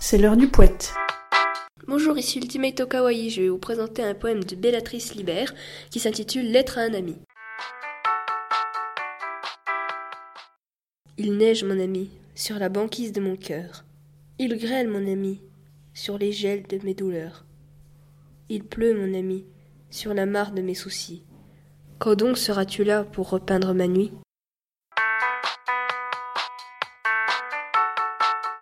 C'est l'heure du poète. Bonjour, ici Ultimate Kawaii, je vais vous présenter un poème de Béatrice Libert qui s'intitule Lettre à un ami. Il neige, mon ami, sur la banquise de mon cœur. Il grêle, mon ami, sur les gels de mes douleurs. Il pleut, mon ami, sur la mare de mes soucis. Quand donc seras-tu là pour repeindre ma nuit ?